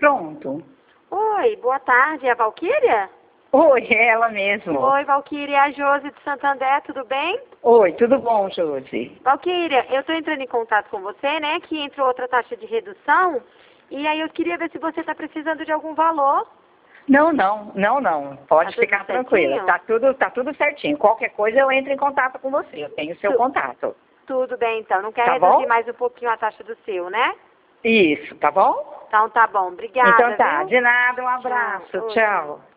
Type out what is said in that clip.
Pronto. Oi, boa tarde, é a Valquíria? Oi, é ela mesmo. Oi, Valquíria, é a Josi de Santander, tudo bem? Oi, tudo bom, Josi? Valquíria, eu estou entrando em contato com você, né, que entrou outra taxa de redução, e aí eu queria ver se você está precisando de algum valor. Não. Pode Tá tudo ficar tranquila. certinho? Tá tudo certinho. Qualquer coisa eu entro em contato com você. Eu tenho o seu contato. Tudo bem, então. Não quer Tá reduzir bom? mais um pouquinho a taxa do seu, né? Isso, tá bom? Então tá bom. Obrigada, Então tá, viu? de nada, um abraço. Oi. Tchau.